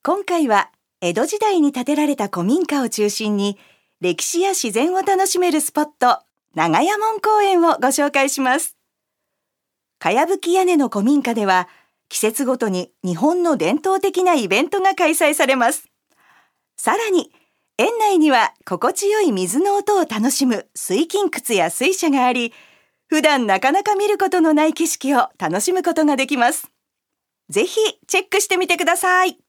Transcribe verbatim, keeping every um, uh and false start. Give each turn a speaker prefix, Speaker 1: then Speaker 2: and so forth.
Speaker 1: 今回は江戸時代に建てられた古民家を中心に歴史や自然を楽しめるスポット、長屋門公園をご紹介します。かやぶき屋根の古民家では季節ごとに日本の伝統的なイベントが開催されます。さらに園内には心地よい水の音を楽しむ水琴窟や水車があり、普段なかなか見ることのない景色を楽しむことができます。ぜひチェックしてみてください。